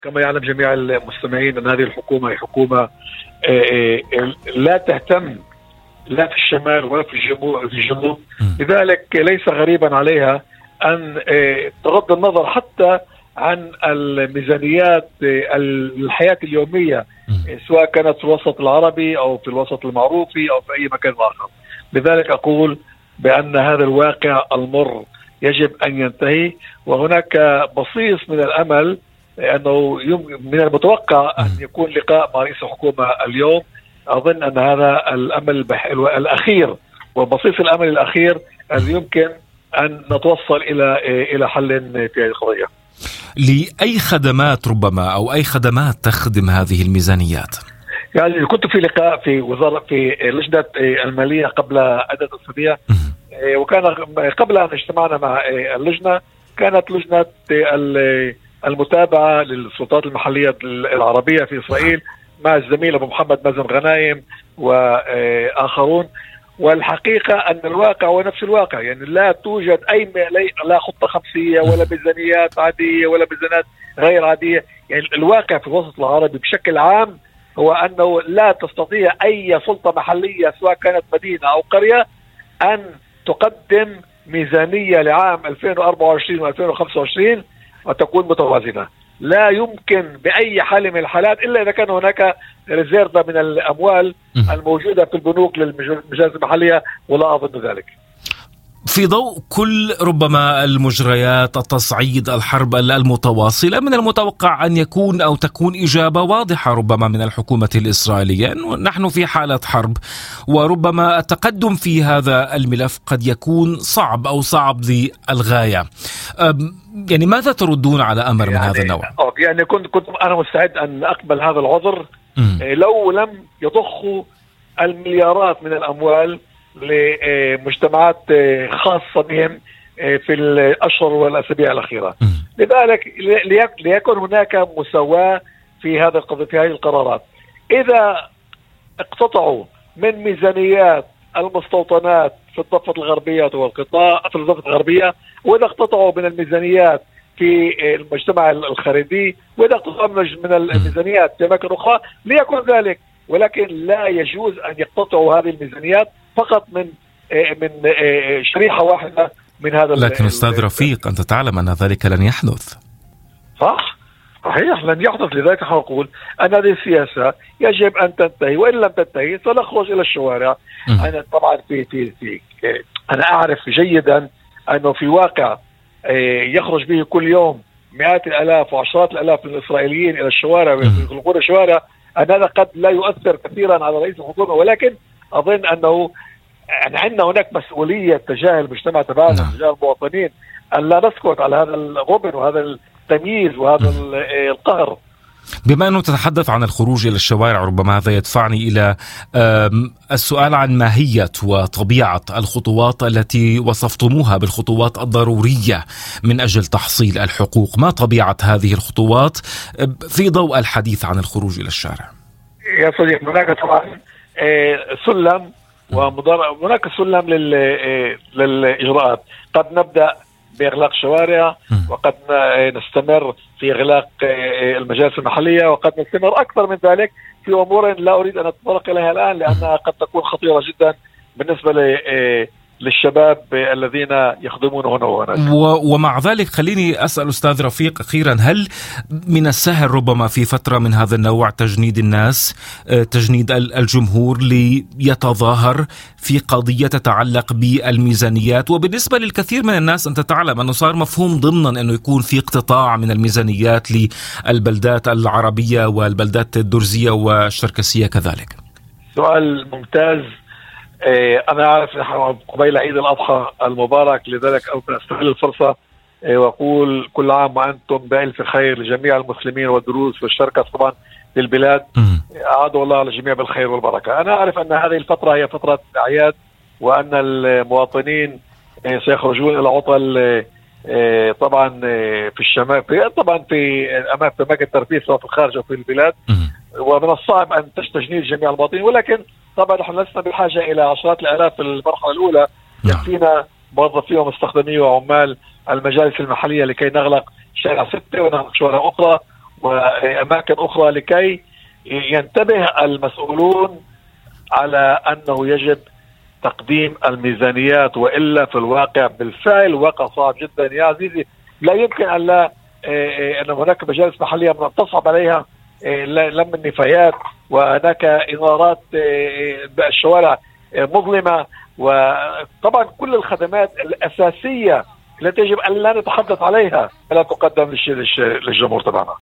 كما يعلم جميع المستمعين أن هذه الحكومة هي حكومة لا تهتم لا في الشمال ولا في الجنوب. لذلك ليس غريبا عليها أن تغض النظر حتى عن الميزانيات الحياة اليومية، سواء كانت في الوسط العربي أو في الوسط المعروفي أو في أي مكان آخر. لذلك أقول بأن هذا الواقع المر يجب أن ينتهي، وهناك بصيص من الأمل أنه من المتوقع أن يكون لقاء مع رئيس الحكومة اليوم. أظن أن هذا الأمل الأخير وبصيص الأمل الأخير الذي يمكن أن نتوصل إلى حل في هذه القضية. لأي خدمات ربما أو أي خدمات تخدم هذه الميزانيات؟ يعني كنت في لقاء في لجنة المالية قبل عدة أسابيع، وكان قبل أن اجتمعنا مع اللجنة كانت لجنة المتابعة للسلطات المحلية العربية في إسرائيل مع الزميل أبو محمد مازن غنايم وآخرون. والحقيقة أن الواقع هو نفس الواقع، يعني لا توجد لا خطة خمسية ولا ميزانيات عادية ولا ميزانيات غير عادية. يعني الواقع في الوسط العربي بشكل عام هو أنه لا تستطيع أي سلطة محلية سواء كانت مدينة أو قرية أن تقدم ميزانية لعام 2024 و2025 وتكون متوازنة. لا يمكن بأي حال من الحالات إلا إذا كان هناك ريزيرفا من الأموال الموجودة في البنوك للمجالس المحلية، ولا أظن ذلك. في ضوء كل ربما المجريات التصعيد الحرب المتواصلة، من المتوقع أن يكون أو تكون إجابة واضحة ربما من الحكومة الإسرائيلية. نحن في حالة حرب، وربما التقدم في هذا الملف قد يكون صعب أو صعب ذي الغاية. يعني ماذا تردون على أمر من هذا النوع؟ يعني كنت أنا مستعد أن أقبل هذا العذر لو لم يضخوا المليارات من الأموال لمجتمعات خاصة بهم في الأشهر والأسابيع الأخيرة. لذلك ليكن هناك مساواة في هذه القرارات. إذا اقتطعوا من ميزانيات المستوطنات في الضفة الغربية والقطاع في الضفة الغربية، وإذا اقتطعوا من الميزانيات في المجتمع الخارجي، وإذا اقتطعوا من الميزانيات في أماكن أخرى ليكن ذلك، ولكن لا يجوز أن يقتطعوا هذه الميزانيات فقط من شريحة واحدة من هذا. لكن أستاذ رفيق، أنت تعلم أن ذلك لن يحدث. صحيح لن يحدث. لذلك أقول أن هذه السياسة يجب أن تنتهي، وإن لم تنتهي سنخرج إلى الشوارع. أنا طبعا أنا أعرف جيدا أنه في واقع يخرج به كل يوم مئات الآلاف وعشرات الآلاف من الإسرائيليين إلى الشوارع ويخلقون الشوارع، أن هذا قد لا يؤثر كثيرا على رئيس الحكومة، ولكن أظن أنه عندنا هناك مسؤولية تجاه المجتمع تبعنا، تجاه المواطنين، أن لا نسكت على هذا الغبن وهذا التمييز وهذا القهر. بما أنه تتحدث عن الخروج إلى الشوارع، ربما هذا يدفعني إلى السؤال عن ماهية وطبيعة الخطوات التي وصفتموها بالخطوات الضرورية من أجل تحصيل الحقوق. ما طبيعة هذه الخطوات في ضوء الحديث عن الخروج إلى الشارع؟ يا صديق، هناك طبعا سلم هناك سلم للإجراءات. قد نبدأ بإغلاق الشوارع، وقد نستمر في إغلاق المجالس المحلية، وقد نستمر أكثر من ذلك في أمور لا أريد أن أتطرق إليها الآن لأنها قد تكون خطيرة جدا بالنسبة للشباب الذين يخدمون هنا وهناك. ومع ذلك خليني أسأل أستاذ رفيق أخيرا، هل من السهل ربما في فترة من هذا النوع تجنيد الناس، تجنيد الجمهور ليتظاهر في قضية تتعلق بالميزانيات؟ وبالنسبة للكثير من الناس أنت تعلم أنه صار مفهوم ضمنا أنه يكون في اقتطاع من الميزانيات للبلدات العربية والبلدات الدرزية والشركسية كذلك. سؤال ممتاز. أنا أعرف قبيل عيد الأضحى المبارك، لذلك أود أستغل الفرصة وأقول كل عام وأنتم بألف خير لجميع المسلمين والدروز والشركة طبعا للبلاد. أعاد الله على الجميع بالخير والبركة. أنا أعرف أن هذه الفترة هي فترة أعياد، وأن المواطنين سيخرجون إلى عطل طبعا في الشمال، طبعا في أماكن الترفيه سواء في الخارج أو في البلاد، ومن الصعب أن تجنيد جميع المواطنين، ولكن طبعا نحن لسنا بحاجة إلى عشرات الآلاف في المرحلة الأولى. يكفينا موظفين ومستخدمين وعمال المجالس المحلية لكي نغلق شارع 6 ونغلق شوارع أخرى وأماكن أخرى لكي ينتبه المسؤولون على أنه يجب تقديم الميزانيات، وإلا في الواقع بالفعل واقع صعب جدا يا عزيزي. لا يمكن أن لا أن هناك مجالس محلية من تصعب عليها لم النفايات، وهناك إنارات بالشوارع مظلمة، وطبعا كل الخدمات الأساسية التي يجب أن لا نتحدث عليها لا تقدم للجمهور تبعنا.